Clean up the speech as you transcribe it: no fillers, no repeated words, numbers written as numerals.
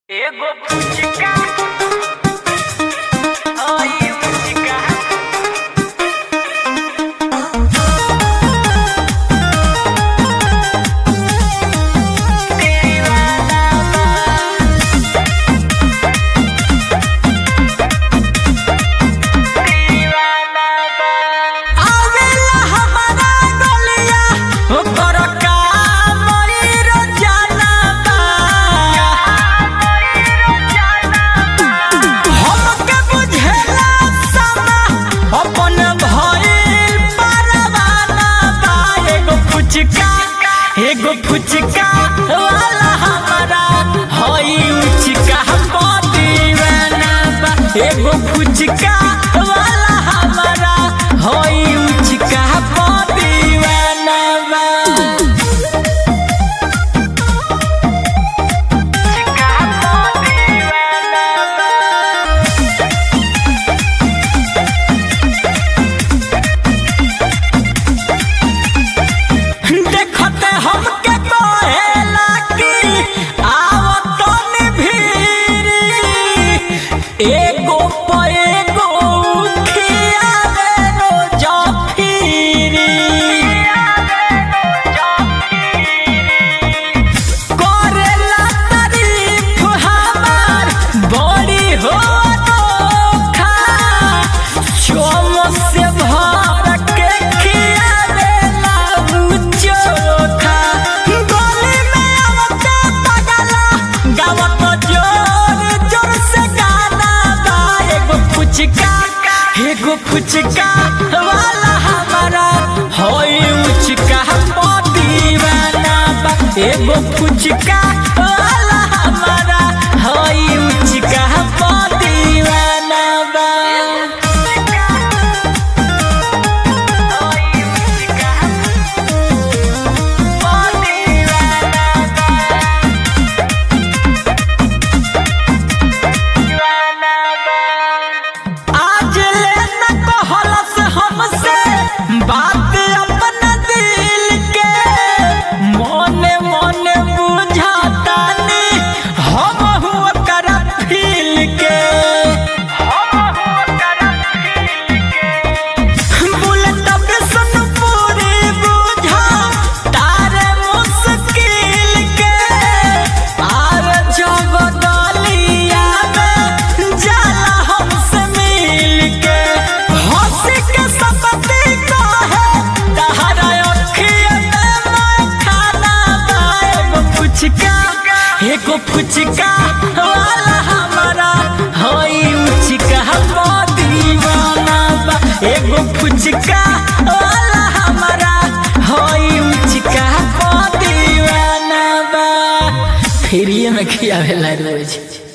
एगो फुचका आई फुचका एगो फुचका वाला हमारा हई उचका दीवाना बा। एगो फुचका वाला हमारा हई उचका दीवाना बा। एगो एगो खियावे रो जफीरी करेला तारीफ हमार बड़ी हो अनोखा। चोम से भर के खियावे ला चोखा। गली में आवता पगला गावत जोर जोर से एगो फुचका वाला हमारा हई उचका दीवाना बा। एगो फुचका वाला हमारा हई उचका दीवाना बा। बात अपना दिल के मोने मोने बुझाता नी हम हुआ कर फील के बुलेट पे सुन पूरी बुझा तारे मुश्किल के आर जब गलिया में जाला हमसे मिल के हंस के एगो फुचका वाला हमारा हई उचका दीवाना बा। एगो फुचका वाला हमारा हई उचका दीवाना बा। फ्री में खियावे ला रोज।